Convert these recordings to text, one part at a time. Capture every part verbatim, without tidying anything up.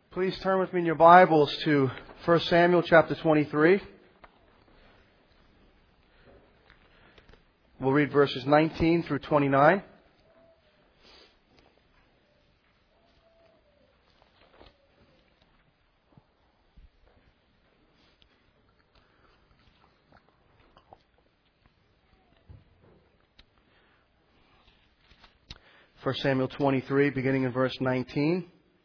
Please turn with me in your Bibles to First Samuel chapter twenty-three. We'll read verses nineteen through twenty-nine. First Samuel twenty-three, beginning in verse nineteen.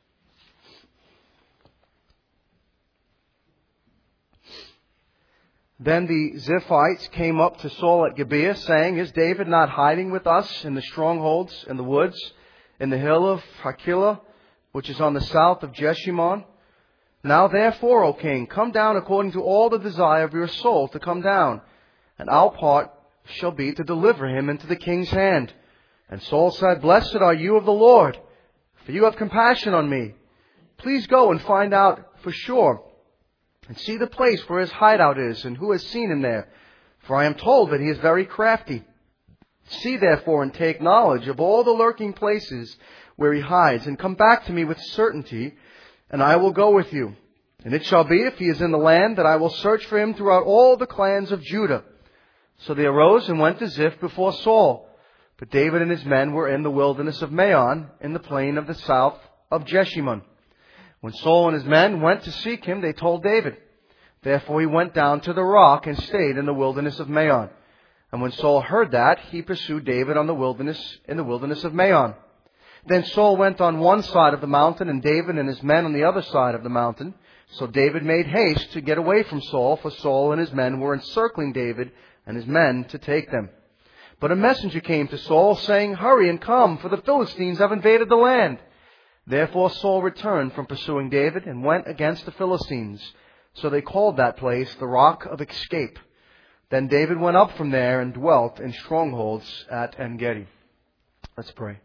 Then the Ziphites came up to Saul at Gibeah, saying, Is David not hiding with us in the strongholds, in the woods, in the hill of Hachilah, which is on the south of Jeshimon? Now therefore, O king, come down according to all the desire of your soul to come down, and our part shall be to deliver him into the king's hand. And Saul said, Blessed are you of the Lord, for you have compassion on me. Please go and find out for sure, and see the place where his hideout is, and who has seen him there. For I am told that he is very crafty. See therefore and take knowledge of all the lurking places where he hides, and come back to me with certainty, and I will go with you. And it shall be, if he is in the land, that I will search for him throughout all the clans of Judah. So they arose and went to Ziph before Saul. But David and his men were in the wilderness of Maon, in the plain of the south of Jeshimon. When Saul and his men went to seek him, they told David. Therefore he went down to the rock and stayed in the wilderness of Maon. And when Saul heard that, he pursued David on the wilderness in the wilderness of Maon. Then Saul went on one side of the mountain, and David and his men on the other side of the mountain. So David made haste to get away from Saul, for Saul and his men were encircling David and his men to take them. But a messenger came to Saul, saying, Hurry and come, for the Philistines have invaded the land. Therefore Saul returned from pursuing David and went against the Philistines. So they called that place the Rock of Escape. Then David went up from there and dwelt in strongholds at En-gedi. Let's pray.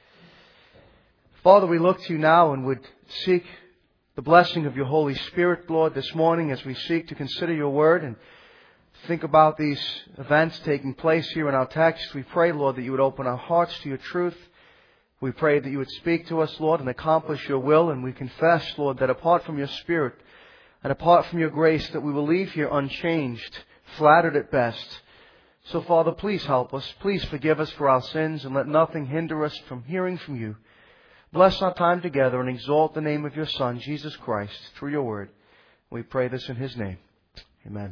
Father, we look to you now and would seek the blessing of your Holy Spirit, Lord, this morning as we seek to consider your word and think about these events taking place here in our text. We pray, Lord, that you would open our hearts to your truth. We pray that you would speak to us, Lord, and accomplish your will. And we confess, Lord, that apart from your Spirit and apart from your grace, that we will leave here unchanged, flattered at best. So, Father, please help us. Please forgive us for our sins and let nothing hinder us from hearing from you. Bless our time together and exalt the name of your Son, Jesus Christ, through your word. We pray this in his name. Amen.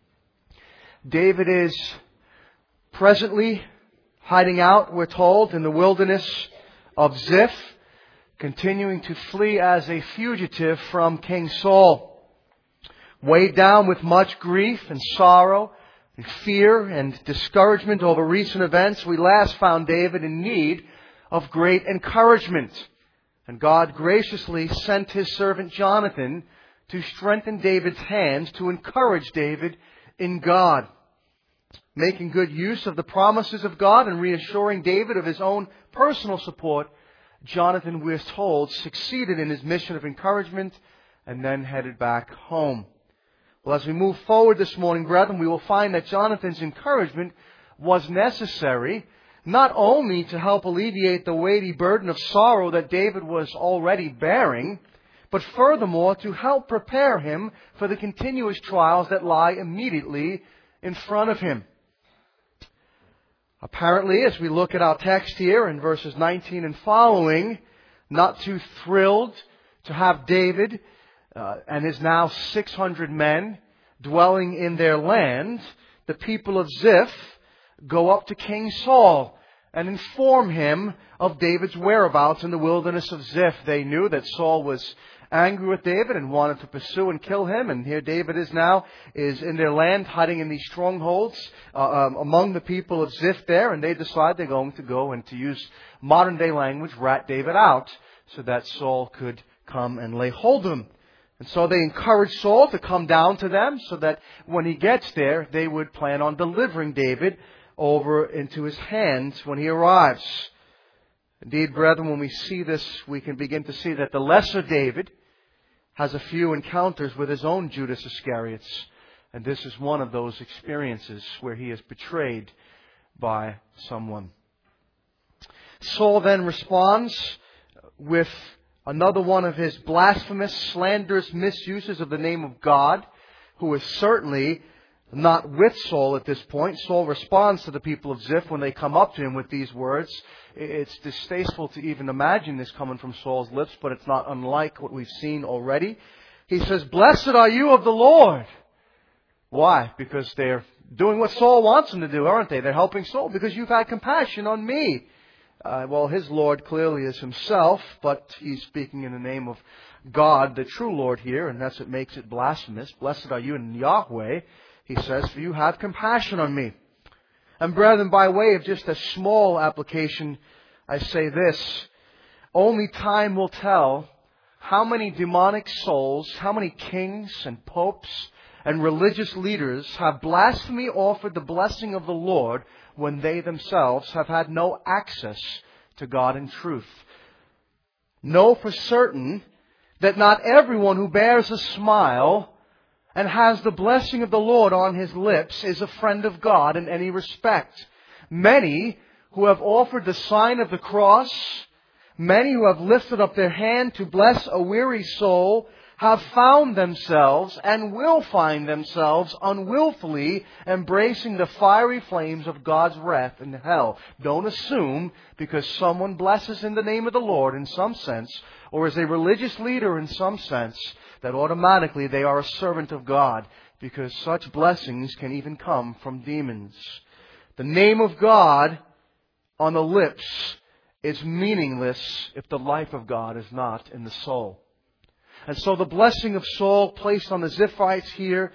David is presently hiding out, we're told, in the wilderness of Ziph, continuing to flee as a fugitive from King Saul. Weighed down with much grief and sorrow and fear and discouragement over recent events, we last found David in need of great encouragement. And God graciously sent his servant Jonathan to strengthen David's hands, to encourage David in God. Making good use of the promises of God and reassuring David of his own personal support, Jonathan, we're told, succeeded in his mission of encouragement and then headed back home. Well, as we move forward this morning, brethren, we will find that Jonathan's encouragement was necessary not only to help alleviate the weighty burden of sorrow that David was already bearing, but furthermore to help prepare him for the continuous trials that lie immediately in front of him. Apparently, as we look at our text here in verses nineteen and following, not too thrilled to have David uh, and his now six hundred men dwelling in their land, the people of Ziph go up to King Saul and inform him of David's whereabouts in the wilderness of Ziph. They knew that Saul was angry with David and wanted to pursue and kill him. And here David is now, is in their land, hiding in these strongholds uh, um, among the people of Ziph there. And they decide they're going to go and, to use modern day language, rat David out so that Saul could come and lay hold of him. And so they encourage Saul to come down to them so that when he gets there, they would plan on delivering David over into his hands when he arrives. Indeed, brethren, when we see this, we can begin to see that the lesser David has a few encounters with his own Judas Iscariots. And this is one of those experiences where he is betrayed by someone. Saul then responds with Another one of his blasphemous, slanderous misuses of the name of God, who is certainly not with Saul at this point. Saul responds to the people of Ziph when they come up to him with these words. It's distasteful to even imagine this coming from Saul's lips, but it's not unlike what we've seen already. He says, "Blessed are you of the Lord." Why? Because they're doing what Saul wants them to do, aren't they? They're helping Saul because you've had compassion on me. Uh, well, his Lord clearly is himself, but he's speaking in the name of God, the true Lord here, and that's what makes it blasphemous. Blessed are you in Yahweh, he says, for you have compassion on me. And brethren, by way of just a small application, I say this: only time will tell how many demonic souls, how many kings and popes and religious leaders have blasphemy offered the blessing of the Lord when they themselves have had no access to God in truth. Know for certain that not everyone who bears a smile and has the blessing of the Lord on his lips is a friend of God in any respect. Many who have offered the sign of the cross, many who have lifted up their hand to bless a weary soul, have found themselves and will find themselves unwillfully embracing the fiery flames of God's wrath in hell. Don't assume because someone blesses in the name of the Lord in some sense, or is a religious leader in some sense, that automatically they are a servant of God, because such blessings can even come from demons. The name of God on the lips is meaningless if the life of God is not in the soul. And so the blessing of Saul placed on the Ziphites here,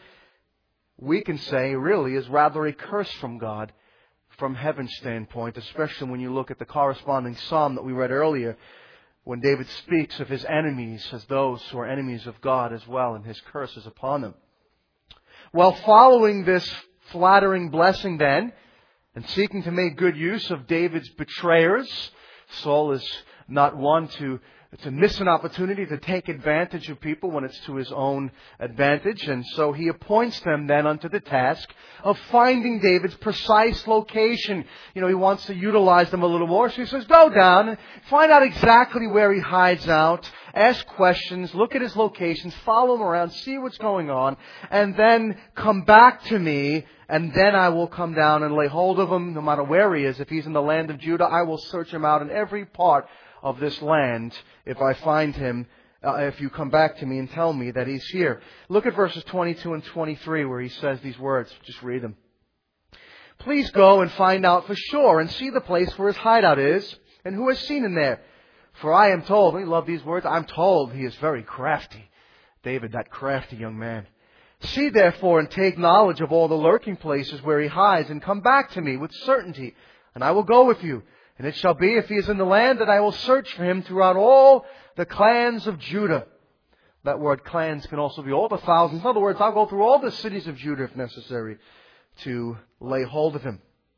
we can say, really is rather a curse from God, from heaven's standpoint, especially when you look at the corresponding psalm that we read earlier, when David speaks of his enemies as those who are enemies of God as well, and his curse is upon them. While following this flattering blessing then, and seeking to make good use of David's betrayers, Saul is not one to to miss an opportunity to take advantage of people when it's to his own advantage. And so he appoints them then unto the task of finding David's precise location. You know, he wants to utilize them a little more. So he says, go down and find out exactly where he hides out. Ask questions, look at his locations, follow him around, see what's going on, and then come back to me, and then I will come down and lay hold of him no matter where he is. If he's in the land of Judah, I will search him out in every part of this land if I find him, uh, if you come back to me and tell me that he's here. Look at verses twenty-two and twenty-three where he says these words. Just read them. Please go and find out for sure and see the place where his hideout is and who has seen him there. For I am told, we love these words, I'm told he is very crafty. David, that crafty young man. See therefore and take knowledge of all the lurking places where he hides and come back to me with certainty, and I will go with you. And it shall be, if he is in the land, that I will search for him throughout all the clans of Judah. That word clans can also be all the thousands. In other words, I'll go through all the cities of Judah if necessary to lay hold of him.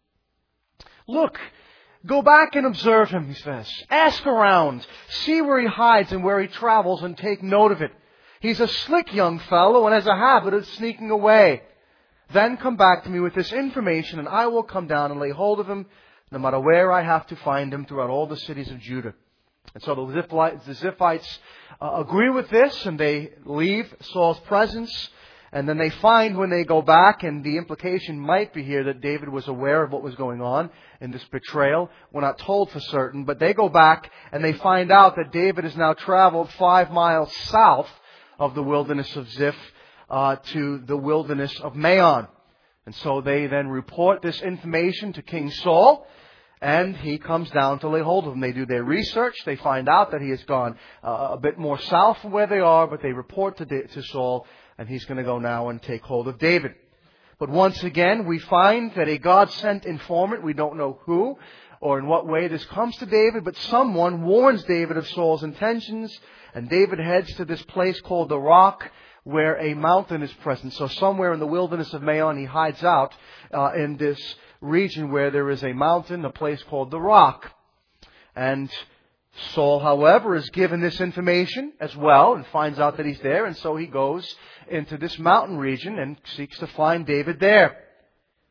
Look, go back and observe him, he says. Ask around. See where he hides and where he travels and take note of it. He's a slick young fellow and has a habit of sneaking away. Then come back to me with this information and I will come down and lay hold of him, no matter where I have to find him throughout all the cities of Judah. And so the Ziphites, the Ziphites uh, agree with this, and they leave Saul's presence. And then they find when they go back, and the implication might be here that David was aware of what was going on in this betrayal. We're not told for certain, but they go back and they find out that David has now traveled five miles south of the wilderness of Ziph uh, to the wilderness of Maon. And so they then report this information to King Saul, and he comes down to lay hold of them. They do their research. They find out that he has gone uh, a bit more south from where they are, but they report to, to Saul, and he's going to go now and take hold of David. But once again, we find that a God-sent informant, we don't know who or in what way this comes to David, but someone warns David of Saul's intentions, and David heads to this place called the Rock, where a mountain is present. So somewhere in the wilderness of Maon, he hides out uh, in this region where there is a mountain, a place called the Rock. And Saul, however, is given this information as well and finds out that he's there. And so he goes into this mountain region and seeks to find David there.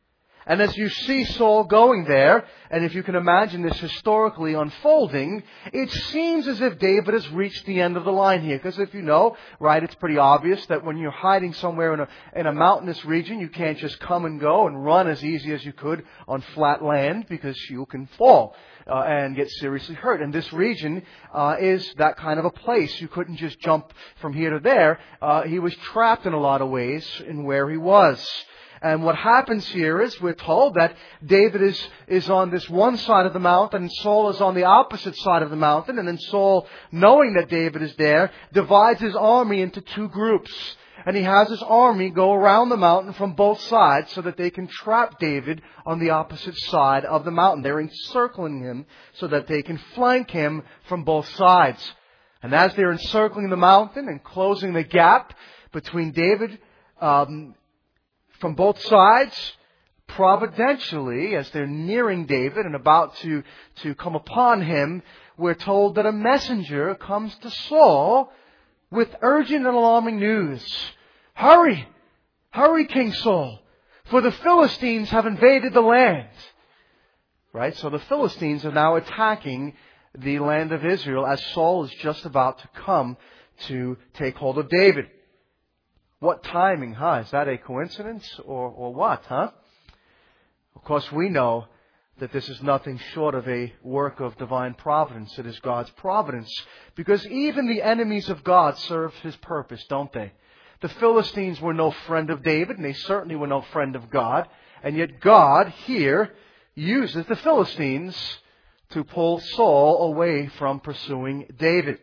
And as you see Saul going there, and if you can imagine this historically unfolding, it seems as if David has reached the end of the line here. Because if you know, right, it's pretty obvious that when you're hiding somewhere in a, in a mountainous region, you can't just come and go and run as easy as you could on flat land, because you can fall uh, and get seriously hurt. And this region uh, is that kind of a place. You couldn't just jump from here to there. Uh, he was trapped in a lot of ways in where he was. And what happens here is we're told that David is, is on this one side of the mountain and Saul is on the opposite side of the mountain. And then Saul, knowing that David is there, divides his army into two groups. And he has his army go around the mountain from both sides so that they can trap David on the opposite side of the mountain. They're encircling him so that they can flank him from both sides. And as they're encircling the mountain and closing the gap between David, um, from both sides, providentially, as they're nearing David and about to, to come upon him, we're told that a messenger comes to Saul with urgent and alarming news. Hurry! Hurry, King Saul! For the Philistines have invaded the land. Right? So the Philistines are now attacking the land of Israel as Saul is just about to come to take hold of David. What timing, huh? Is that a coincidence or, or what, huh? Of course, we know that this is nothing short of a work of divine providence. It is God's providence. Because even the enemies of God serve His purpose, don't they? The Philistines were no friend of David, and they certainly were no friend of God. And yet God here uses the Philistines to pull Saul away from pursuing David.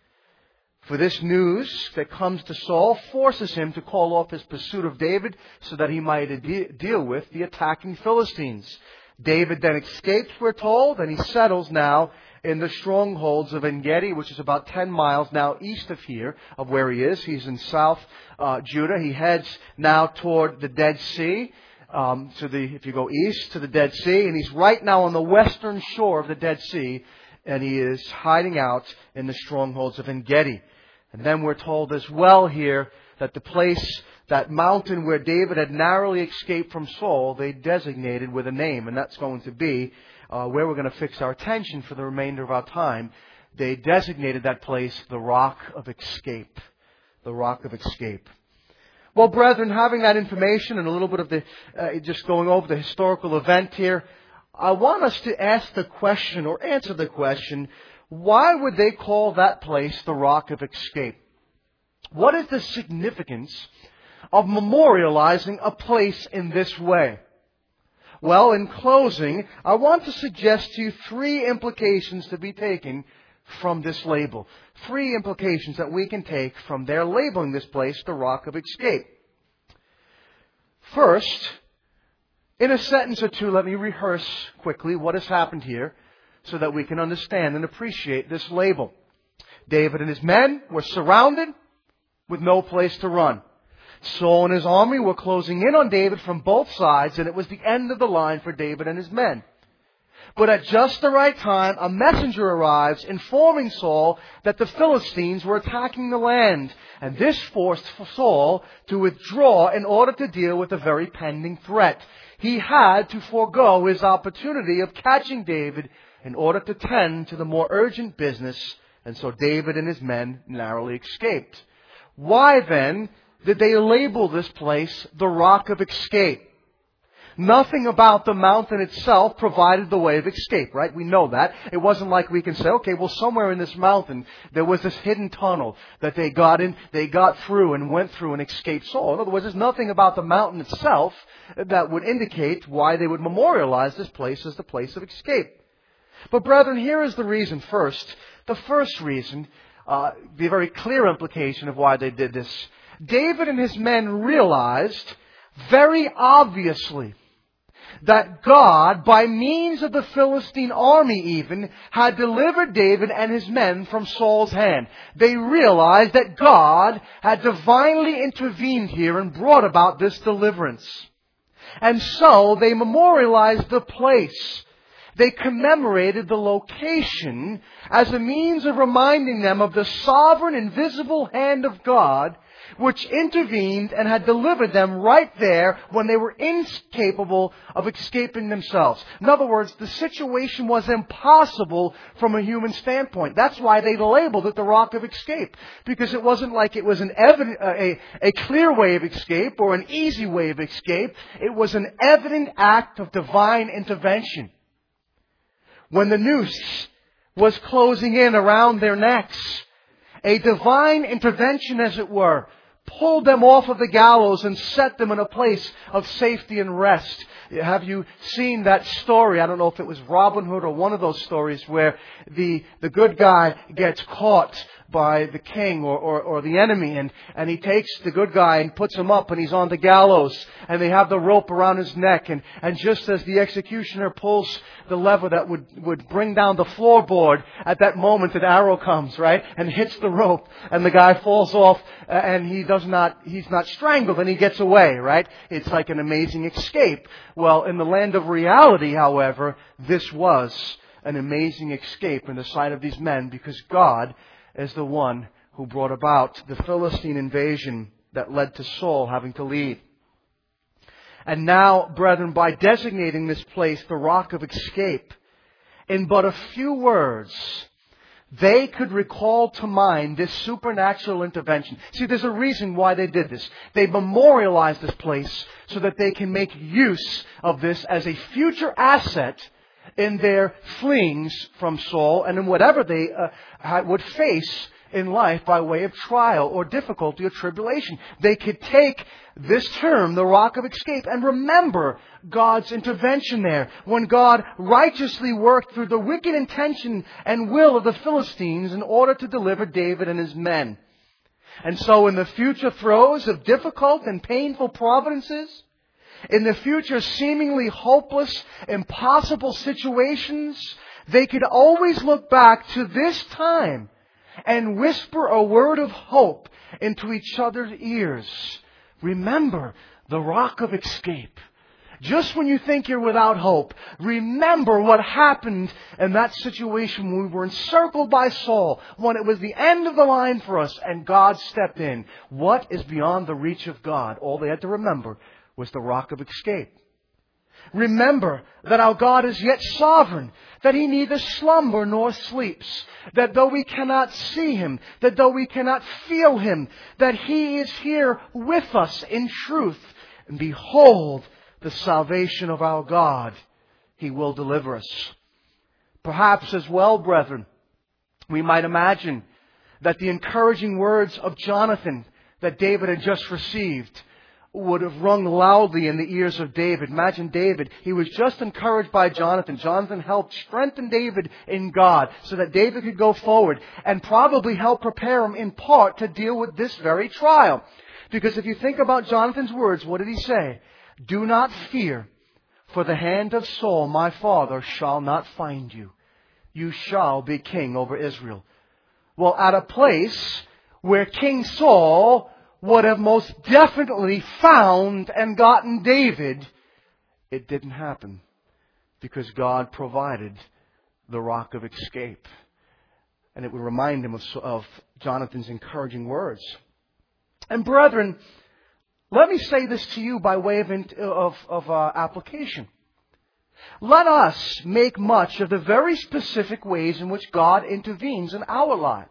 For this news that comes to Saul forces him to call off his pursuit of David so that he might de- deal with the attacking Philistines. David then escapes, we're told, and he settles now in the strongholds of En-Gedi, which is about ten miles now east of here, of where he is. He's in South uh, Judah. He heads now toward the Dead Sea. Um, to the, if you go east to the Dead Sea, and he's right now on the western shore of the Dead Sea, and he is hiding out in the strongholds of En-Gedi. And then we're told as well here that the place, that mountain where David had narrowly escaped from Saul, they designated with a name. And that's going to be uh, where we're going to fix our attention for the remainder of our time. They designated that place the Rock of Escape. The Rock of Escape. Well, brethren, having that information and a little bit of the, uh, just going over the historical event here, I want us to ask the question or answer the question, why would they call that place the Rock of Escape? What is the significance of memorializing a place in this way? Well, in closing, I want to suggest to you three implications to be taken from this label. Three implications that we can take from their labeling this place the Rock of Escape. First, in a sentence or two, let me rehearse quickly what has happened here so that we can understand and appreciate this label. David and his men were surrounded with no place to run. Saul and his army were closing in on David from both sides, and it was the end of the line for David and his men. But at just the right time, a messenger arrives informing Saul that the Philistines were attacking the land. And this forced Saul to withdraw in order to deal with the very pending threat. He had to forego his opportunity of catching David in order to tend to the more urgent business. And so David and his men narrowly escaped. Why then did they label this place the Rock of Escape? Nothing about the mountain itself provided the way of escape, right? We know that. It wasn't like we can say, okay, well, somewhere in this mountain, there was this hidden tunnel that they got in, they got through and went through and escaped Saul. In other words, there's nothing about the mountain itself that would indicate why they would memorialize this place as the place of escape. But brethren, here is the reason first. The first reason, uh, the very clear implication of why they did this. David and his men realized very obviously that God, by means of the Philistine army even, had delivered David and his men from Saul's hand. They realized that God had divinely intervened here and brought about this deliverance. And so they memorialized the place. they commemorated the location as a means of reminding them of the sovereign, invisible hand of God, which intervened and had delivered them right there when they were incapable of escaping themselves. In other words, the situation was impossible from a human standpoint. That's why they labeled it the Rock of Escape, because it wasn't like it was an evident, a, a clear way of escape or an easy way of escape. It was an evident act of divine intervention. When the noose was closing in around their necks, a divine intervention, as it were, pulled them off of the gallows and set them in a place of safety and rest. Have you seen that story? I don't know if it was Robin Hood or one of those stories where the, the good guy gets caught by the king or, or, or the enemy, and, and he takes the good guy and puts him up, and he's on the gallows, and they have the rope around his neck, and, and just as the executioner pulls the lever that would, would bring down the floorboard, at that moment an arrow comes, right, and hits the rope, and the guy falls off, uh, and he does not, he's not strangled, and he gets away, right? It's like an amazing escape. Well, in the land of reality, however, this was an amazing escape in the sight of these men, because God is the one who brought about the Philistine invasion that led to Saul having to leave. And now, brethren, by designating this place the Rock of Escape, in but a few words, they could recall to mind this supernatural intervention. See, there's a reason why they did this. They memorialized this place so that they can make use of this as a future asset in their fleeings from Saul and in whatever they uh, would face in life by way of trial or difficulty or tribulation. They could take this term, the Rock of Escape, and remember God's intervention there when God righteously worked through the wicked intention and will of the Philistines in order to deliver David and his men. And so in the future throes of difficult and painful providences, in the future seemingly hopeless, impossible situations, they could always look back to this time and whisper a word of hope into each other's ears. Remember the Rock of Escape. Just when you think you're without hope, remember what happened in that situation when we were encircled by Saul, when it was the end of the line for us and God stepped in. What is beyond the reach of God? All they had to remember was the Rock of Escape. Remember that our God is yet sovereign, that He neither slumber nor sleeps, that though we cannot see Him, that though we cannot feel Him, that He is here with us in truth. And behold, the salvation of our God. He will deliver us. Perhaps as well, brethren, we might imagine that the encouraging words of Jonathan that David had just received would have rung loudly in the ears of David. Imagine David. He was just encouraged by Jonathan. Jonathan helped strengthen David in God so that David could go forward and probably help prepare him in part to deal with this very trial. Because if you think about Jonathan's words, what did he say? Do not fear, for the hand of Saul, my father, shall not find you. You shall be king over Israel. Well, at a place where King Saul would have most definitely found and gotten David, it didn't happen because God provided the Rock of Escape. And it would remind him of, of Jonathan's encouraging words. And brethren, let me say this to you by way of, of, of uh, application. Let us make much of the very specific ways in which God intervenes in our lives.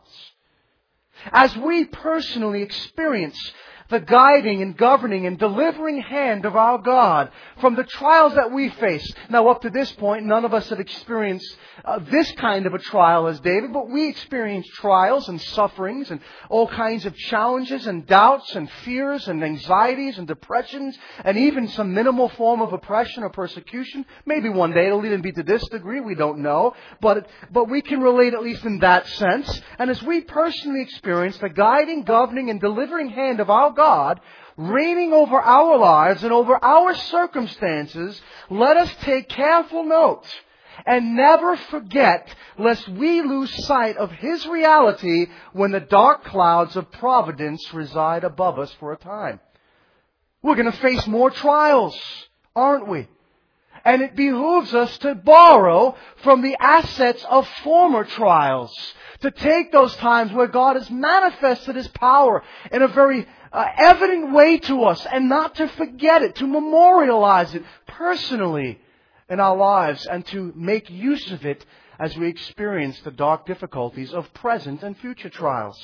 As we personally experience the guiding and governing and delivering hand of our God from the trials that we face. Now, up to this point, none of us have experienced uh, this kind of a trial as David, but we experience trials and sufferings and all kinds of challenges and doubts and fears and anxieties and depressions and even some minimal form of oppression or persecution. Maybe one day it'll even be to this degree, we don't know. But, but we can relate at least in that sense. And as we personally experience the guiding, governing, and delivering hand of our God reigning over our lives and over our circumstances, let us take careful note and never forget lest we lose sight of His reality when the dark clouds of providence reside above us for a time. We're going to face more trials, aren't we? And it behooves us to borrow from the assets of former trials. To take those times where God has manifested His power in a very uh, evident way to us, and not to forget it, to memorialize it personally in our lives, and to make use of it as we experience the dark difficulties of present and future trials.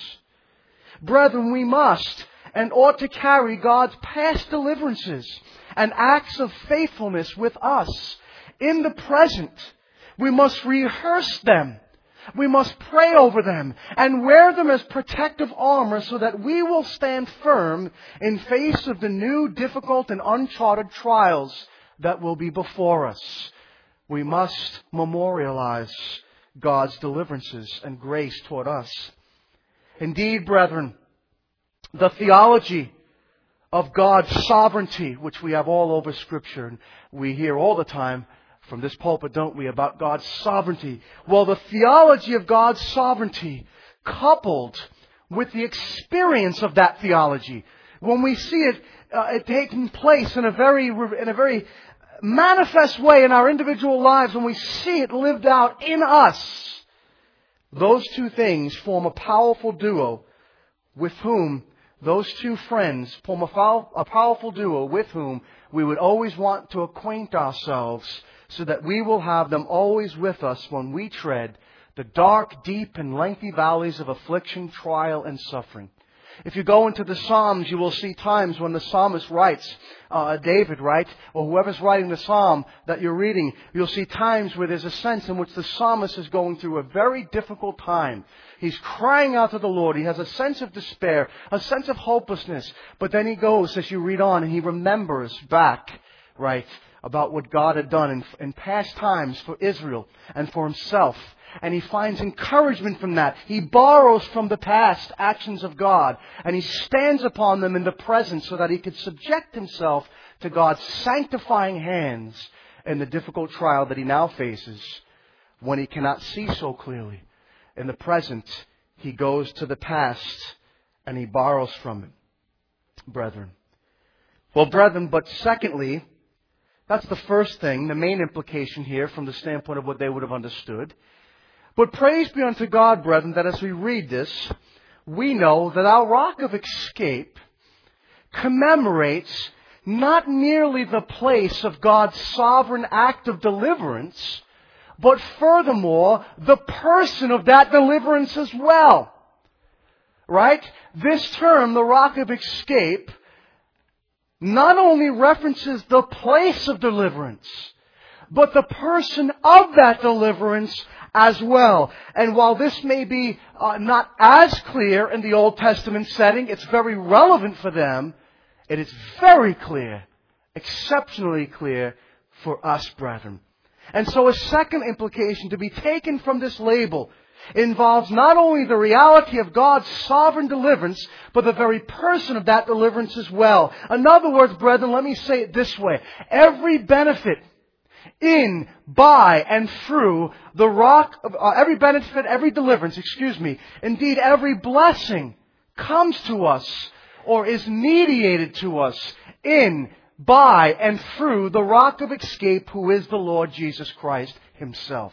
Brethren, we must and ought to carry God's past deliverances and acts of faithfulness with us in the present. We must rehearse them. We must pray over them and wear them as protective armor so that we will stand firm in face of the new, difficult, and uncharted trials that will be before us. We must memorialize God's deliverances and grace toward us. Indeed, brethren, the theology of God's sovereignty, which we have all over Scripture, and we hear all the time from this pulpit, don't we, about God's sovereignty. Well, the theology of God's sovereignty, coupled with the experience of that theology, when we see it, uh, it taking place in a very, in a very manifest way in our individual lives, when we see it lived out in us, those two things form a powerful duo with whom, those two friends form a, foul, a powerful duo with whom we would always want to acquaint ourselves, so that we will have them always with us when we tread the dark, deep, and lengthy valleys of affliction, trial, and suffering. If you go into the Psalms, you will see times when the psalmist writes, uh, David, right? Or whoever's writing the psalm that you're reading, you'll see times where there's a sense in which the psalmist is going through a very difficult time. He's crying out to the Lord. He has a sense of despair, a sense of hopelessness. But then he goes, as you read on, and he remembers back, right, about what God had done in, in past times for Israel and for himself. And he finds encouragement from that. He borrows from the past actions of God, and he stands upon them in the present so that he could subject himself to God's sanctifying hands in the difficult trial that he now faces when he cannot see so clearly. In the present, he goes to the past and he borrows from it, brethren. Well, brethren, but secondly, that's the first thing, the main implication here from the standpoint of what they would have understood. But praise be unto God, brethren, that as we read this, we know that our rock of escape commemorates not merely the place of God's sovereign act of deliverance, but furthermore, the person of that deliverance as well. Right? This term, the rock of escape, not only references the place of deliverance, but the person of that deliverance as well. And while this may be uh, not as clear in the Old Testament setting, it's very relevant for them. It is very clear, exceptionally clear for us, brethren. And so a second implication to be taken from this label involves not only the reality of God's sovereign deliverance, but the very person of that deliverance as well. In other words, brethren, let me say it this way. Every benefit in, by, and through the rock, of, uh, every benefit, every deliverance, excuse me, indeed every blessing comes to us or is mediated to us in, by, and through the rock of escape, who is the Lord Jesus Christ Himself.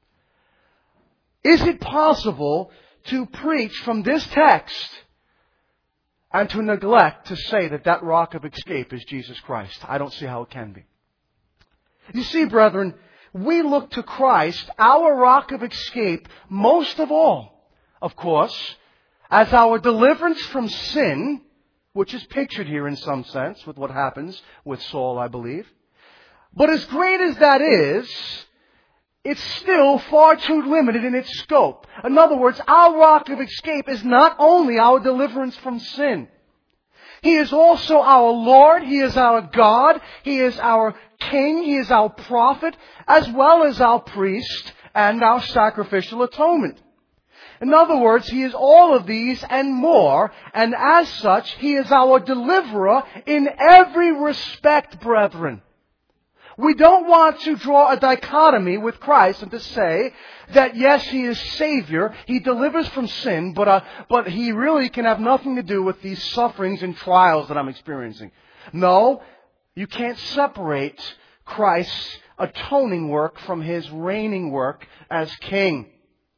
Is it possible to preach from this text and to neglect to say that that rock of escape is Jesus Christ? I don't see how it can be. You see, brethren, we look to Christ, our rock of escape, most of all, of course, as our deliverance from sin, which is pictured here in some sense with what happens with Saul, I believe. But as great as that is, it's still far too limited in its scope. In other words, our rock of escape is not only our deliverance from sin. He is also our Lord. He is our God. He is our King. He is our prophet, as well as our priest and our sacrificial atonement. In other words, He is all of these and more, and as such, He is our deliverer in every respect, brethren. We don't want to draw a dichotomy with Christ and to say that yes, He is Savior, He delivers from sin, but uh, but He really can have nothing to do with these sufferings and trials that I'm experiencing. No, you can't separate Christ's atoning work from His reigning work as King.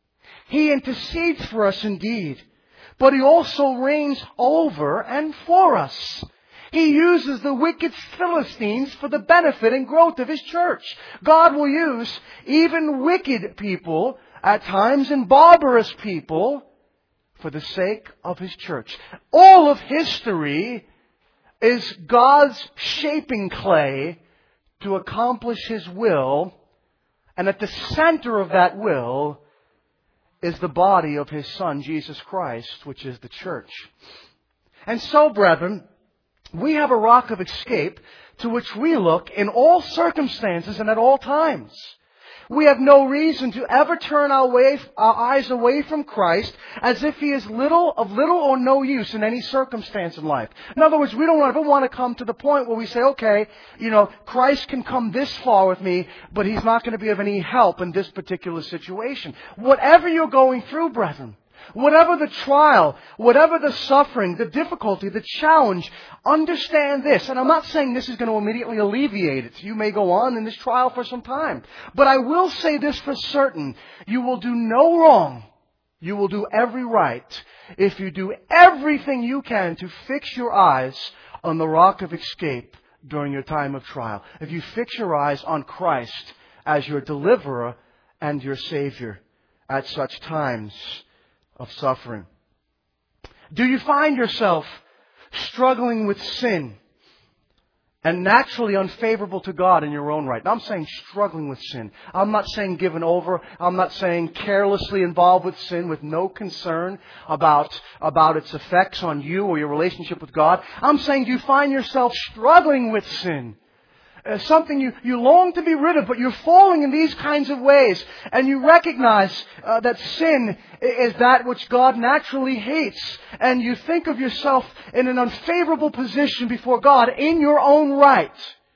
He intercedes for us indeed, but He also reigns over and for us. He uses the wicked Philistines for the benefit and growth of His church. God will use even wicked people, at times, and barbarous people, for the sake of His church. All of history is God's shaping clay to accomplish His will, and at the center of that will is the body of His Son, Jesus Christ, which is the church. And so, brethren, we have a rock of escape to which we look in all circumstances and at all times. We have no reason to ever turn our, way, our eyes away from Christ as if He is little of little or no use in any circumstance in life. In other words, we don't ever want to come to the point where we say, okay, you know, Christ can come this far with me, but He's not going to be of any help in this particular situation. Whatever you're going through, brethren, whatever the trial, whatever the suffering, the difficulty, the challenge, understand this. And I'm not saying this is going to immediately alleviate it. You may go on in this trial for some time. But I will say this for certain. You will do no wrong. You will do every right if you do everything you can to fix your eyes on the rock of escape during your time of trial. If you fix your eyes on Christ as your deliverer and your Savior at such times of suffering. Do you find yourself struggling with sin and naturally unfavorable to God in your own right? Now, I'm saying struggling with sin. I'm not saying given over. I'm not saying carelessly involved with sin with no concern about, about its effects on you or your relationship with God. I'm saying, do you find yourself struggling with sin? Uh, something you, you long to be rid of, but you're falling in these kinds of ways. And you recognize uh, that sin is that which God naturally hates. And you think of yourself in an unfavorable position before God in your own right.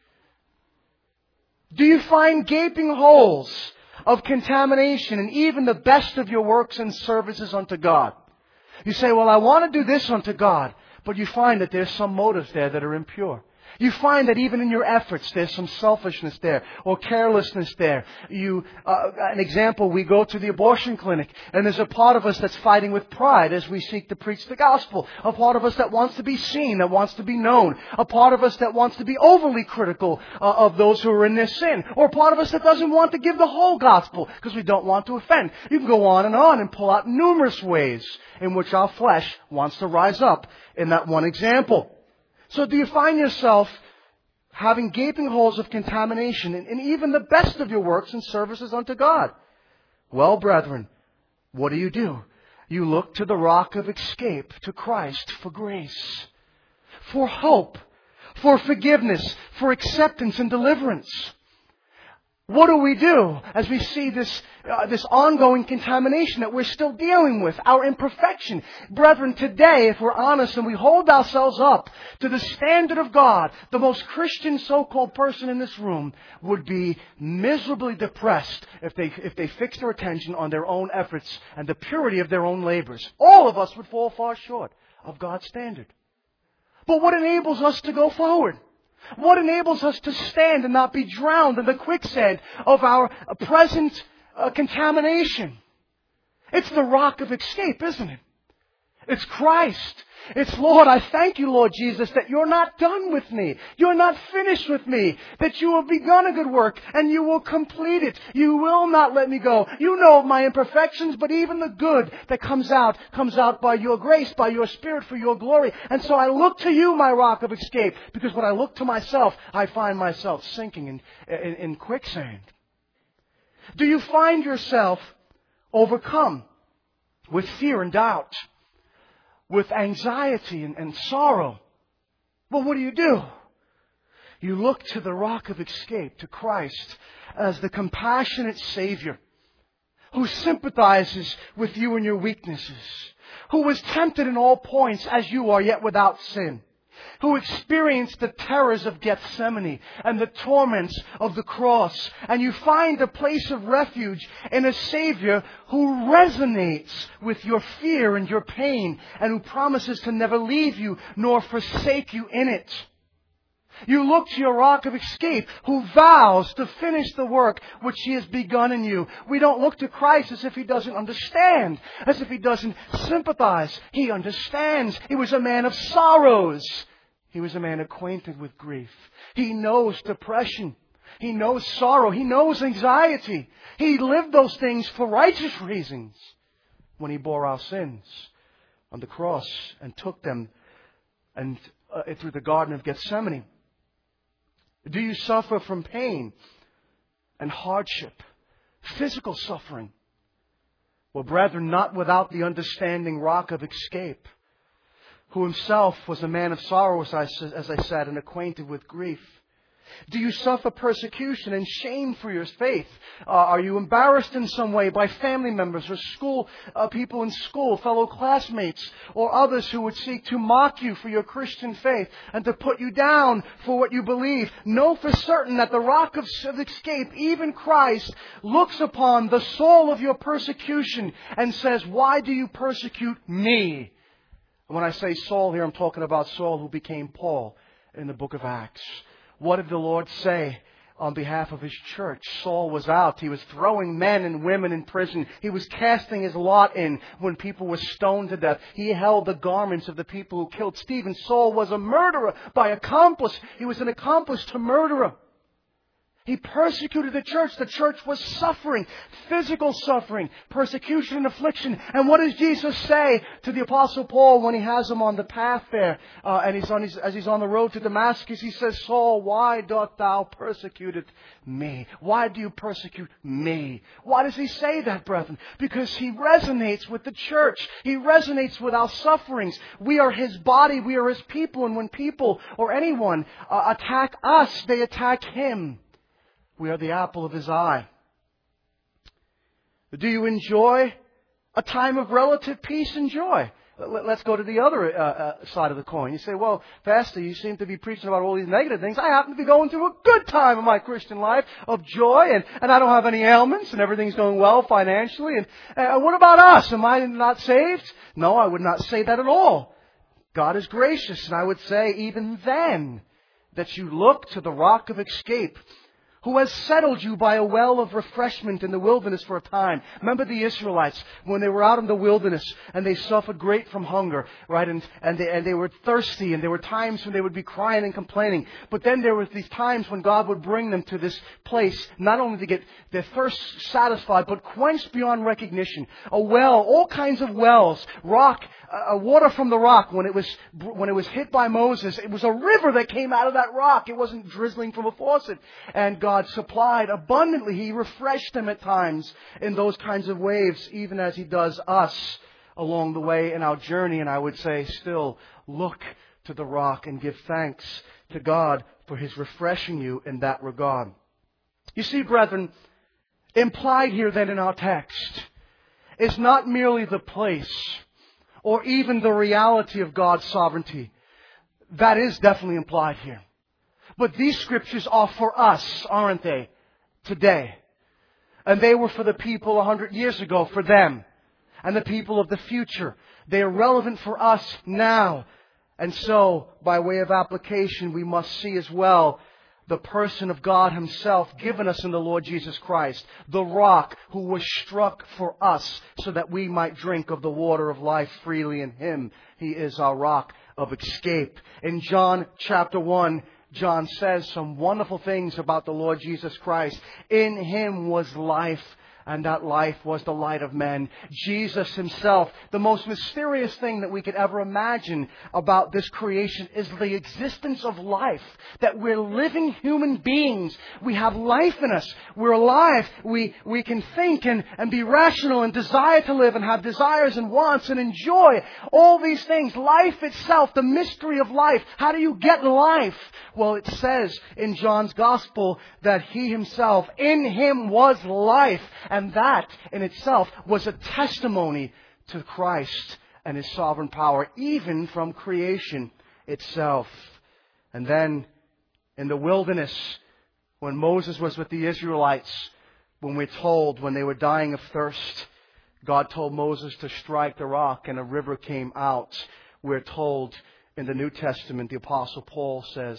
Do you find gaping holes of contamination in even the best of your works and services unto God? You say, well, I want to do this unto God. But you find that there's some motives there that are impure. You find that even in your efforts, there's some selfishness there or carelessness there. You, uh, an example, we go to the abortion clinic and there's a part of us that's fighting with pride as we seek to preach the gospel. A part of us that wants to be seen, that wants to be known. A part of us that wants to be overly critical uh, of those who are in their sin. Or a part of us that doesn't want to give the whole gospel because we don't want to offend. You can go on and on and pull out numerous ways in which our flesh wants to rise up in that one example. So do you find yourself having gaping holes of contamination in, in even the best of your works and services unto God? Well, brethren, what do you do? You look to the rock of escape, to Christ, for grace, for hope, for forgiveness, for acceptance and deliverance. What do we do as we see this uh, this ongoing contamination that we're still dealing with, our imperfection? Brethren, today, if we're honest and we hold ourselves up to the standard of God, the most Christian so-called person in this room would be miserably depressed if they if they fixed their attention on their own efforts and the purity of their own labors. All of us would fall far short of God's standard. But what enables us to go forward? What enables us to stand and not be drowned in the quicksand of our present uh, contamination? It's the rock of escape, isn't it? It's Christ. It's, Lord, I thank you, Lord Jesus, that you're not done with me. You're not finished with me. That you have begun a good work and you will complete it. You will not let me go. You know of my imperfections, but even the good that comes out, comes out by your grace, by your Spirit, for your glory. And so I look to you, my rock of escape, because when I look to myself, I find myself sinking in, in, in quicksand. Do you find yourself overcome with fear and doubt, with anxiety and, and sorrow? Well, what do you do? You look to the rock of escape, to Christ, as the compassionate Savior who sympathizes with you in your weaknesses, who was tempted in all points as you are, yet without sin, who experienced the terrors of Gethsemane and the torments of the cross. And you find a place of refuge in a Savior who resonates with your fear and your pain and who promises to never leave you nor forsake you in it. You look to your rock of escape, who vows to finish the work which He has begun in you. We don't look to Christ as if He doesn't understand, as if He doesn't sympathize. He understands. He was a man of sorrows. He was a man acquainted with grief. He knows depression. He knows sorrow. He knows anxiety. He lived those things for righteous reasons when He bore our sins on the cross and took them and uh, through the Garden of Gethsemane. Do you suffer from pain and hardship, physical suffering? Well, brethren, not without the understanding rock of escape, who Himself was a man of sorrow, as I, as I said, and acquainted with grief. Do you suffer persecution and shame for your faith? Uh, are you embarrassed in some way by family members or school uh, people in school, fellow classmates, or others who would seek to mock you for your Christian faith and to put you down for what you believe? Know for certain that the rock of escape, even Christ, looks upon the soul of your persecution and says, "Why do you persecute me?" When I say Saul here, I'm talking about Saul who became Paul in the book of Acts. What did the Lord say on behalf of His church? Saul was out. He was throwing men and women in prison. He was casting his lot in when people were stoned to death. He held the garments of the people who killed Stephen. Saul was a murderer by accomplice. He was an accomplice to murderer. He persecuted the church. The church was suffering, physical suffering, persecution and affliction. And what does Jesus say to the Apostle Paul when he has him on the path there, uh, and he's on his, as he's on the road to Damascus? He says, "Saul, why dost thou persecute me? Why do you persecute me?" Why does he say that, brethren? Because he resonates with the church. He resonates with our sufferings. We are His body. We are His people. And when people or anyone uh, attack us, they attack Him. We are the apple of His eye. Do you enjoy a time of relative peace and joy? Let's go to the other uh, uh, side of the coin. You say, "Well, Pastor, you seem to be preaching about all these negative things. I happen to be going through a good time in my Christian life of joy, and, and I don't have any ailments, and everything's going well financially. And uh, what about us? Am I not saved?" No, I would not say that at all. God is gracious, and I would say even then that you look to the rock of escape, who has settled you by a well of refreshment in the wilderness for a time. Remember the Israelites when they were out in the wilderness and they suffered great from hunger, right? And, and, they, and they were thirsty, and there were times when they would be crying and complaining. But then there were these times when God would bring them to this place, not only to get their thirst satisfied, but quenched beyond recognition. A well, all kinds of wells, rock, uh, water from the rock. When it was when it was hit by Moses, it was a river that came out of that rock. It wasn't drizzling from a faucet. And God God supplied abundantly. He refreshed them at times in those kinds of waves, even as He does us along the way in our journey. And I would say still look to the rock and give thanks to God for His refreshing you in that regard. You see, brethren, implied here then in our text is not merely the place or even the reality of God's sovereignty. That is definitely implied here. But these scriptures are for us, aren't they? Today. And they were for the people a hundred years ago, for them. And the people of the future. They are relevant for us now. And so, by way of application, we must see as well the person of God Himself given us in the Lord Jesus Christ. The rock who was struck for us so that we might drink of the water of life freely in Him. He is our rock of escape. In John chapter one, John says some wonderful things about the Lord Jesus Christ. In Him was life, and that life was the light of men. Jesus Himself, the most mysterious thing that we could ever imagine about this creation is the existence of life. That we're living human beings. We have life in us. We're alive. We, we can think and, and be rational and desire to live and have desires and wants and enjoy all these things. Life itself, the mystery of life. How do you get life? Well, it says in John's Gospel that He Himself, in Him was life. And that in itself was a testimony to Christ and His sovereign power, even from creation itself. And then in the wilderness, when Moses was with the Israelites, when we're told when they were dying of thirst, God told Moses to strike the rock and a river came out. We're told in the New Testament, the Apostle Paul says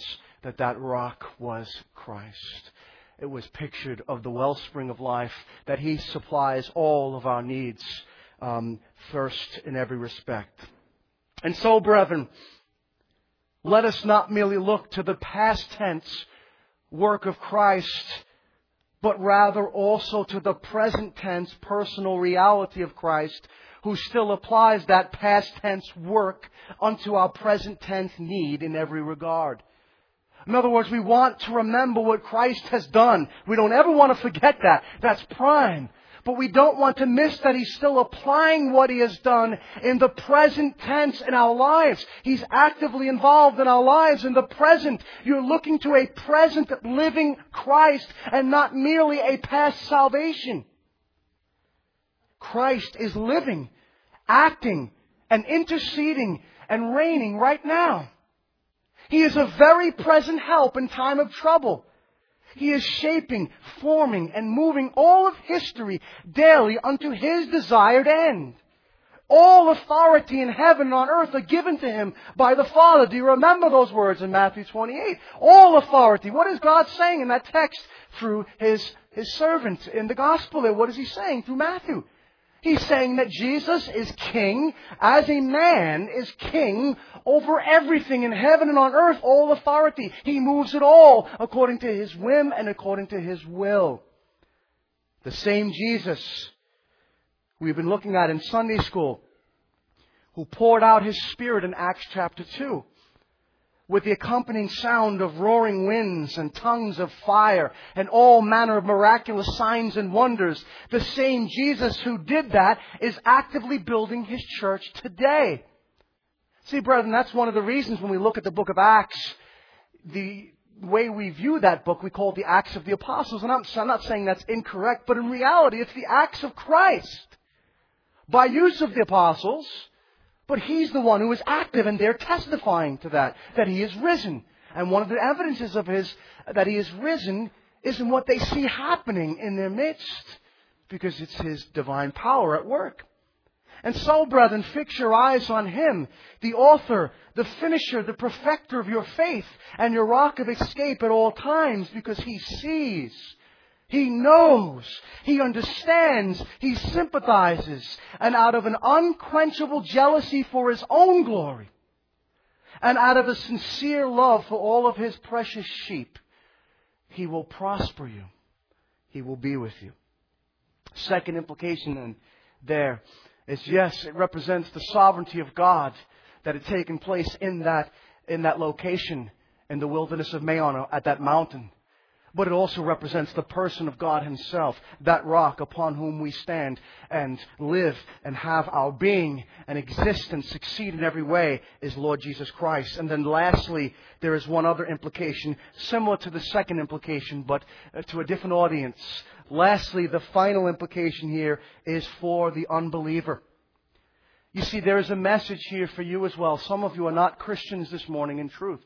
that that rock was Christ. It was pictured of the wellspring of life, that He supplies all of our needs, um, first in every respect. And so, brethren, let us not merely look to the past tense work of Christ, but rather also to the present tense personal reality of Christ, who still applies that past tense work unto our present tense need in every regard. In other words, we want to remember what Christ has done. We don't ever want to forget that. That's prime. But we don't want to miss that He's still applying what He has done in the present tense in our lives. He's actively involved in our lives in the present. You're looking to a present living Christ and not merely a past salvation. Christ is living, acting, and interceding and reigning right now. He is a very present help in time of trouble. He is shaping, forming, and moving all of history daily unto His desired end. All authority in heaven and on earth are given to Him by the Father. Do you remember those words in Matthew twenty-eight? All authority. What is God saying in that text through His, His servant in the gospel there? What is He saying through Matthew? He's saying that Jesus is king, as a man is king over everything in heaven and on earth, all authority. He moves it all according to His whim and according to His will. The same Jesus we've been looking at in Sunday school, who poured out His Spirit in Acts chapter two, with the accompanying sound of roaring winds and tongues of fire and all manner of miraculous signs and wonders. The same Jesus who did that is actively building His church today. See, brethren, that's one of the reasons when we look at the book of Acts, the way we view that book, we call it the Acts of the Apostles. And I'm, I'm not saying that's incorrect, but in reality, it's the Acts of Christ. By use of the apostles, but He's the one who is active, and they're testifying to that, that He is risen. And one of the evidences of His, that He is risen, is in what they see happening in their midst, because it's His divine power at work. And so, brethren, fix your eyes on Him, the author, the finisher, the perfecter of your faith, and your rock of escape at all times, because He sees, He knows, He understands, He sympathizes, and out of an unquenchable jealousy for His own glory, and out of a sincere love for all of His precious sheep, He will prosper you. He will be with you. Second implication then there is, yes, it represents the sovereignty of God that had taken place in that, in that location in the wilderness of Maon at that mountain. But it also represents the person of God Himself, that rock upon whom we stand and live and have our being and existence succeed in every way is Lord Jesus Christ. And then lastly, there is one other implication, similar to the second implication, but to a different audience. Lastly, the final implication here is for the unbeliever. You see, there is a message here for you as well. Some of you are not Christians this morning in truth.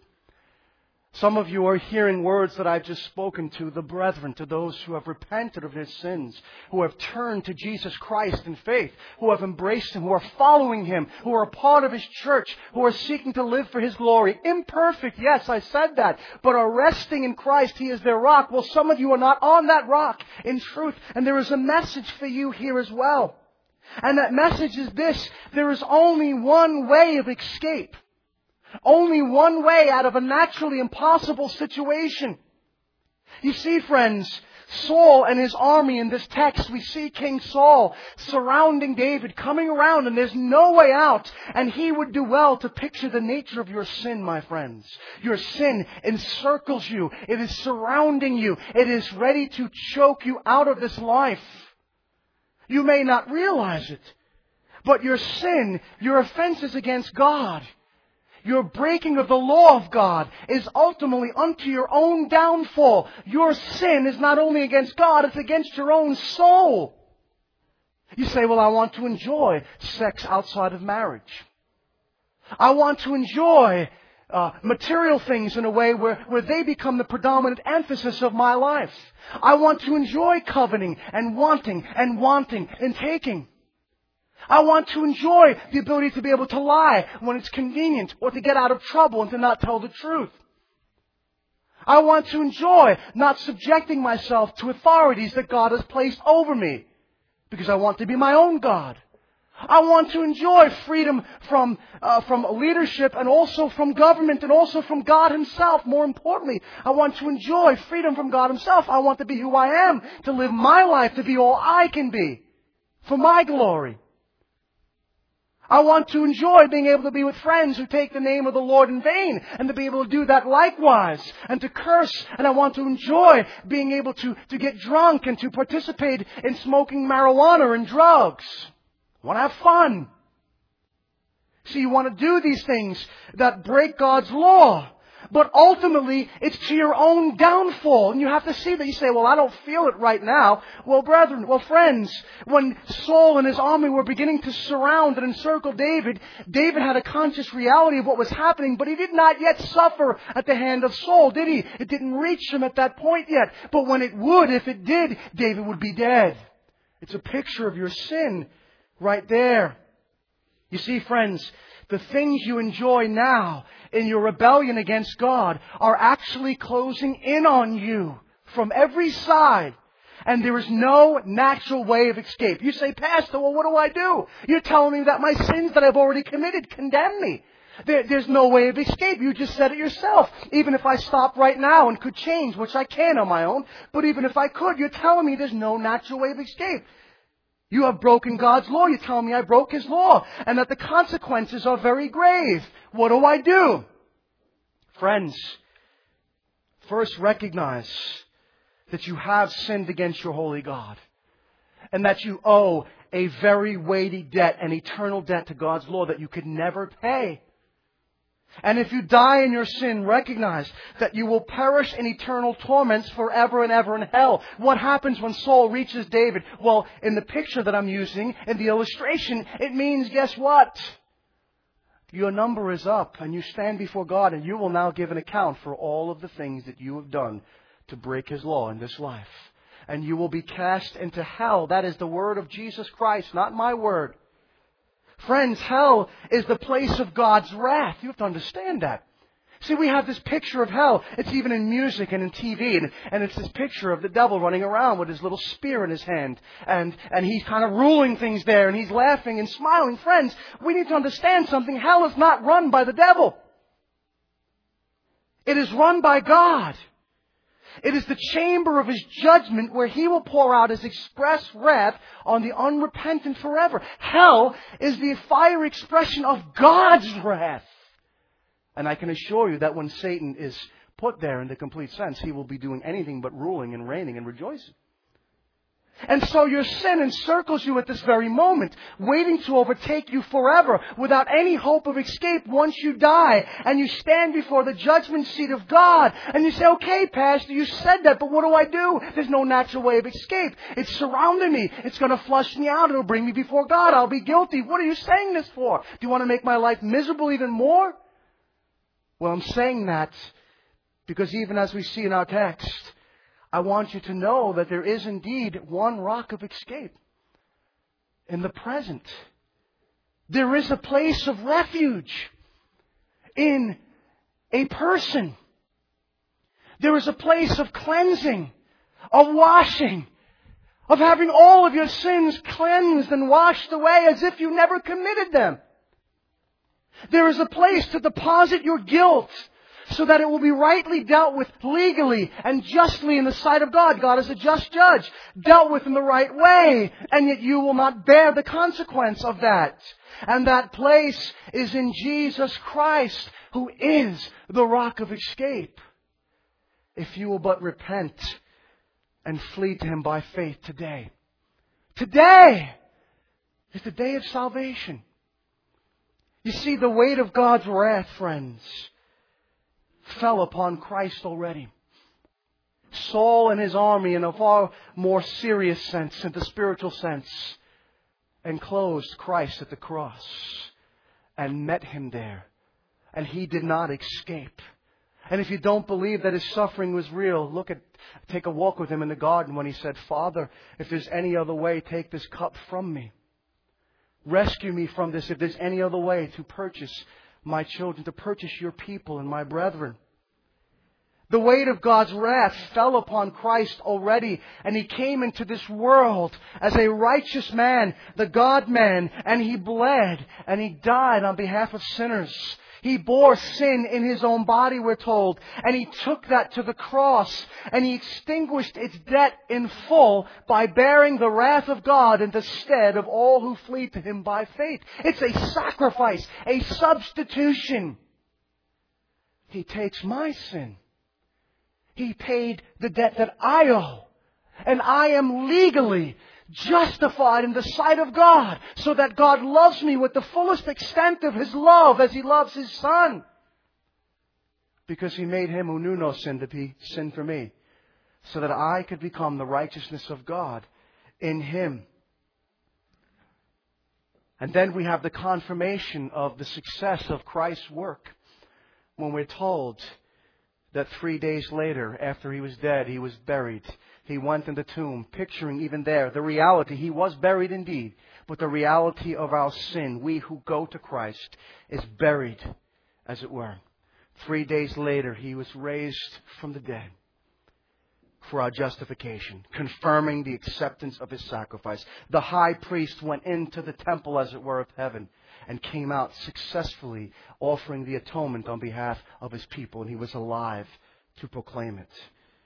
Some of you are hearing words that I've just spoken to, the brethren, to those who have repented of their sins, who have turned to Jesus Christ in faith, who have embraced Him, who are following Him, who are a part of His church, who are seeking to live for His glory. Imperfect, yes, I said that, but are resting in Christ. He is their rock. Well, some of you are not on that rock in truth, and there is a message for you here as well. And that message is this: there is only one way of escape. Only one way out of a naturally impossible situation. You see, friends, Saul and his army in this text, we see King Saul surrounding David, coming around, and there's no way out. And he would do well to picture the nature of your sin, my friends. Your sin encircles you. It is surrounding you. It is ready to choke you out of this life. You may not realize it, but your sin, your offenses against God, your breaking of the law of God is ultimately unto your own downfall. Your sin is not only against God, it's against your own soul. You say, well, I want to enjoy sex outside of marriage. I want to enjoy uh, material things in a way where, where they become the predominant emphasis of my life. I want to enjoy coveting and wanting and wanting and taking. I want to enjoy the ability to be able to lie when it's convenient, or to get out of trouble and to not tell the truth. I want to enjoy not subjecting myself to authorities that God has placed over me, because I want to be my own God. I want to enjoy freedom from uh, from leadership and also from government and also from God Himself. More importantly, I want to enjoy freedom from God Himself. I want to be who I am, to live my life, to be all I can be for my glory. I want to enjoy being able to be with friends who take the name of the Lord in vain, and to be able to do that likewise, and to curse. And I want to enjoy being able to, to get drunk and to participate in smoking marijuana and drugs. I want to have fun. See, you want to do these things that break God's law. But ultimately, it's to your own downfall. And you have to see that. You say, well, I don't feel it right now. Well, brethren, well, friends, when Saul and his army were beginning to surround and encircle David, David had a conscious reality of what was happening, but he did not yet suffer at the hand of Saul, did he? It didn't reach him at that point yet. But when it would, if it did, David would be dead. It's a picture of your sin right there. You see, friends, the things you enjoy now in your rebellion against God are actually closing in on you from every side. And there is no natural way of escape. You say, Pastor, well, what do I do? You're telling me that my sins that I've already committed condemn me. There, there's no way of escape. You just said it yourself. Even if I stopped right now and could change, which I can on my own, but even if I could, you're telling me there's no natural way of escape. You have broken God's law. You're telling me I broke His law and that the consequences are very grave. What do I do? Friends, first recognize that you have sinned against your holy God and that you owe a very weighty debt, an eternal debt to God's law that you could never pay. And if you die in your sin, recognize that you will perish in eternal torments forever and ever in hell. What happens when Saul reaches David? Well, in the picture that I'm using, in the illustration, it means, guess what? Your number is up and you stand before God and you will now give an account for all of the things that you have done to break His law in this life. And you will be cast into hell. That is the word of Jesus Christ, not my word. Friends, hell is the place of God's wrath. You have to understand that. See, we have this picture of hell. It's even in music and in T V. And, and it's this picture of the devil running around with his little spear in his hand. And, and he's kind of ruling things there. And he's laughing and smiling. Friends, we need to understand something. Hell is not run by the devil. It is run by God. It is the chamber of His judgment where He will pour out His express wrath on the unrepentant forever. Hell is the fire expression of God's wrath. And I can assure you that when Satan is put there in the complete sense, he will be doing anything but ruling and reigning and rejoicing. And so your sin encircles you at this very moment, waiting to overtake you forever without any hope of escape once you die. And you stand before the judgment seat of God and you say, okay, Pastor, you said that, but what do I do? There's no natural way of escape. It's surrounding me. It's going to flush me out. It'll bring me before God. I'll be guilty. What are you saying this for? Do you want to make my life miserable even more? Well, I'm saying that because even as we see in our text, I want you to know that there is indeed one rock of escape in the present. There is a place of refuge in a person. There is a place of cleansing, of washing, of having all of your sins cleansed and washed away as if you never committed them. There is a place to deposit your guilt so that it will be rightly dealt with legally and justly in the sight of God. God is a just judge, dealt with in the right way, and yet you will not bear the consequence of that. And that place is in Jesus Christ, who is the rock of escape. If you will but repent and flee to Him by faith today. Today is the day of salvation. You see, the weight of God's wrath, friends, fell upon Christ already. Saul and his army, in a far more serious sense, in the spiritual sense, enclosed Christ at the cross and met Him there. And He did not escape. And if you don't believe that His suffering was real, look at, take a walk with Him in the garden when He said, Father, if there's any other way, take this cup from me. Rescue me from this if there's any other way to purchase my children, to purchase your people and my brethren. The weight of God's wrath fell upon Christ already, and He came into this world as a righteous man, the God-man, and He bled, and He died on behalf of sinners. He bore sin in His own body, we're told, and He took that to the cross, and He extinguished its debt in full by bearing the wrath of God in the stead of all who flee to Him by faith. It's a sacrifice, a substitution. He takes my sin. He paid the debt that I owe. And I am legally justified in the sight of God, so that God loves me with the fullest extent of His love as He loves His Son. Because He made Him who knew no sin to be sin for me, so that I could become the righteousness of God in Him. And then we have the confirmation of the success of Christ's work when we're told that three days later, after He was dead, He was buried. He went in the tomb, picturing even there the reality. He was buried indeed, but the reality of our sin, we who go to Christ, is buried, as it were. Three days later, He was raised from the dead for our justification, confirming the acceptance of His sacrifice. The high priest went into the temple, as it were, of heaven, and came out successfully offering the atonement on behalf of His people. And He was alive to proclaim it.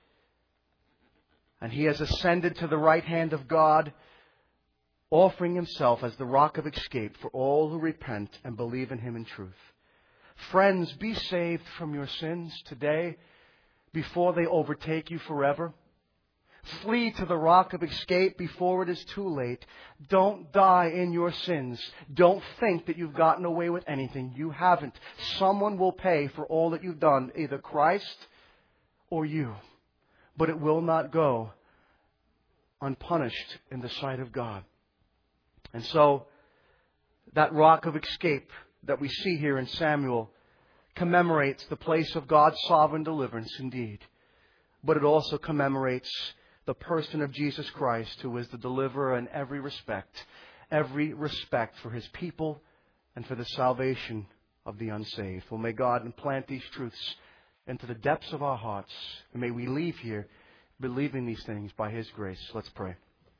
And He has ascended to the right hand of God, offering Himself as the rock of escape for all who repent and believe in Him in truth. Friends, be saved from your sins today before they overtake you forever. Flee to the rock of escape before it is too late. Don't die in your sins. Don't think that you've gotten away with anything. You haven't. Someone will pay for all that you've done, either Christ or you. But it will not go unpunished in the sight of God. And so, that rock of escape that we see here in Samuel commemorates the place of God's sovereign deliverance indeed. But it also commemorates the person of Jesus Christ, who is the deliverer in every respect, every respect for His people and for the salvation of the unsaved. Well, may God implant these truths into the depths of our hearts, and may we leave here believing these things by His grace. Let's pray.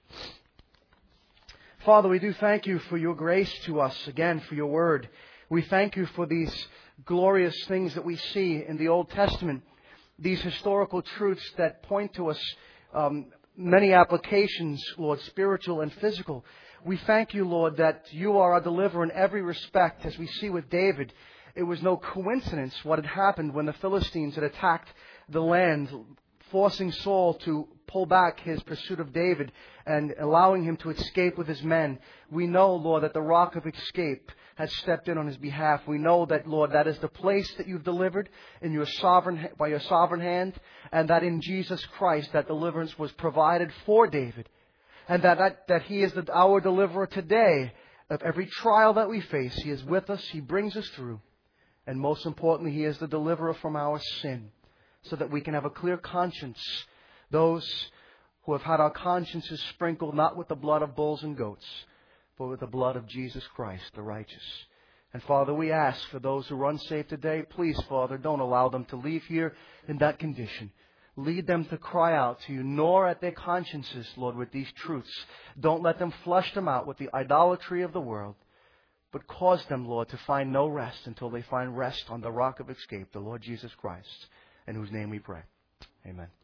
Father, we do thank You for Your grace to us, again, for Your word. We thank You for these glorious things that we see in the Old Testament, these historical truths that point to us Um, many applications, Lord, spiritual and physical. We thank You, Lord, that You are our deliverer in every respect. As we see with David, it was no coincidence what had happened when the Philistines had attacked the land, forcing Saul to pull back his pursuit of David and allowing him to escape with his men. We know, Lord, that the rock of escape has stepped in on his behalf. We know that, Lord, that is the place that You've delivered in your sovereign, by Your sovereign hand, and that in Jesus Christ that deliverance was provided for David, and that, that, that He is the, our deliverer today of every trial that we face. He is with us. He brings us through. And most importantly, He is the deliverer from our sin, so that we can have a clear conscience. Those who have had our consciences sprinkled not with the blood of bulls and goats, but with the blood of Jesus Christ, the righteous. And Father, we ask for those who are unsaved today, please, Father, don't allow them to leave here in that condition. Lead them to cry out to You, nor at their consciences, Lord, with these truths. Don't let them flush them out with the idolatry of the world, but cause them, Lord, to find no rest until they find rest on the rock of escape, the Lord Jesus Christ, in whose name we pray. Amen.